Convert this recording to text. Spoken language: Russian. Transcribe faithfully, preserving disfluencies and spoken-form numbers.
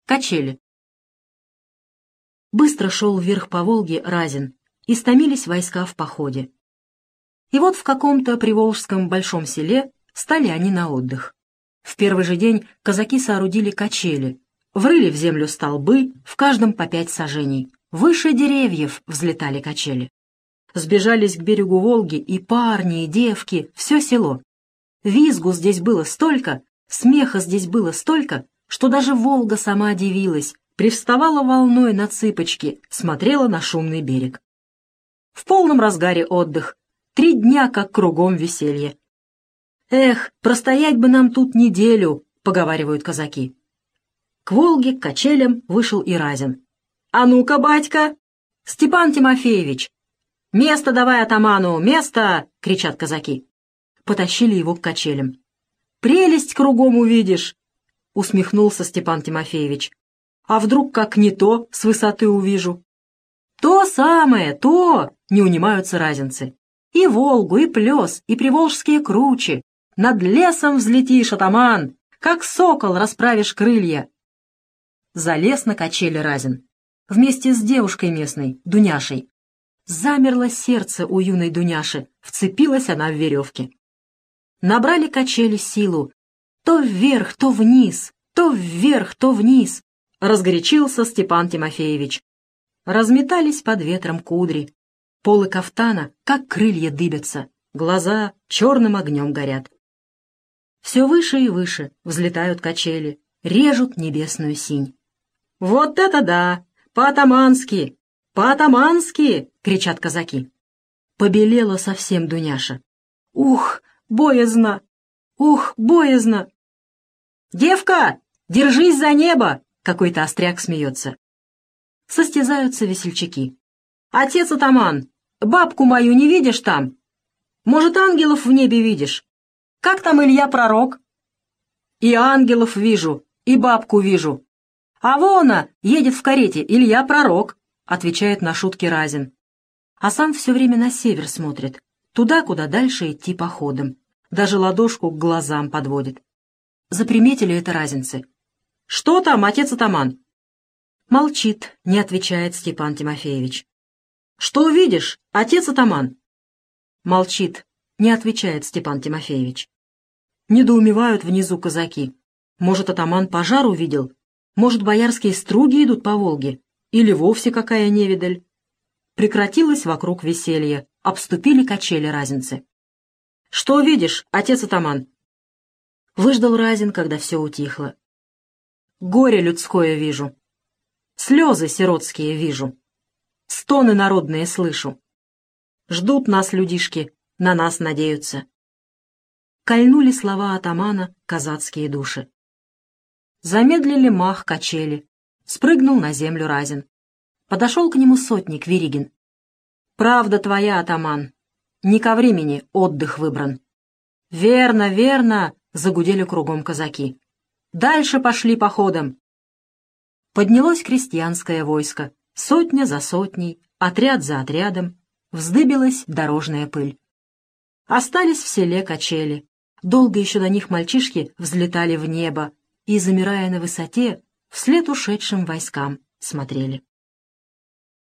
Качели. Быстро шел вверх по Волге Разин, истомились войска в походе. И вот в каком-то приволжском большом селе стали они на отдых. В первый же день казаки соорудили качели, врыли в землю столбы, в каждом по пять саженей. Выше деревьев взлетали качели. Сбежались к берегу Волги и парни, и девки, все село. Визгу здесь было столько, смеха здесь было столько, что даже Волга сама дивилась, привставала волной на цыпочки, смотрела на шумный берег. В полном разгаре отдых, три дня как кругом веселье. «Эх, простоять бы нам тут неделю», — поговаривают казаки. К Волге, к качелям вышел и Разин. «А ну-ка, батька! Степан Тимофеевич! Место давай атаману, место!» — кричат казаки. Потащили его к качелям. «Прелесть кругом увидишь!» — усмехнулся Степан Тимофеевич. «А вдруг как не то с высоты увижу?» «То самое, то!» — не унимаются разинцы. «И Волгу, и Плес, и приволжские кручи. Над лесом взлетишь, атаман, как сокол расправишь крылья». Залез на качели Разин вместе с девушкой местной, Дуняшей. Замерло сердце у юной Дуняши, вцепилась она в веревки. Набрали качели силу. То вверх, то вниз, то вверх, то вниз. Разгорячился Степан Тимофеевич. Разметались под ветром кудри. Полы кафтана, как крылья, дыбятся. Глаза черным огнем горят. Все выше и выше взлетают качели, режут небесную синь. «Вот это да! По-атамански! По-атамански!» — кричат казаки. Побелела совсем Дуняша. «Ух, боязно! Ух, боязно!» «Девка, держись за небо!» — какой-то остряк смеется. Состязаются весельчаки. «Отец атаман, бабку мою не видишь там? Может, ангелов в небе видишь? Как там Илья Пророк?» «И ангелов вижу, и бабку вижу. А вон она едет в карете Илья Пророк», — отвечает на шутки Разин. А сам все время на север смотрит, туда, куда дальше идти походом. Даже ладошку к глазам подводит. Заприметили это разинцы. «Что там, отец атаман?» Молчит, не отвечает Степан Тимофеевич. «Что видишь, отец атаман?» Молчит, не отвечает Степан Тимофеевич. Недоумевают внизу казаки. Может, атаман пожар увидел? Может, боярские струги идут по Волге? Или вовсе какая невидаль? Прекратилось вокруг веселье, обступили качели разинцы. «Что видишь, отец атаман?» Выждал Разин, когда все утихло. «Горе людское вижу, слезы сиротские вижу, стоны народные слышу. Ждут нас людишки, на нас надеются». Кольнули слова атамана казацкие души. Замедлили мах качели, спрыгнул на землю Разин. Подошел к нему сотник Веригин. «Правда твоя, атаман, не ко времени отдых выбран». «Верно, верно!» — загудели кругом казаки. «Дальше пошли походом!» Поднялось крестьянское войско, сотня за сотней, отряд за отрядом, вздыбилась дорожная пыль. Остались в селе качели. Долго еще до них мальчишки взлетали в небо и, замирая на высоте, вслед ушедшим войскам смотрели.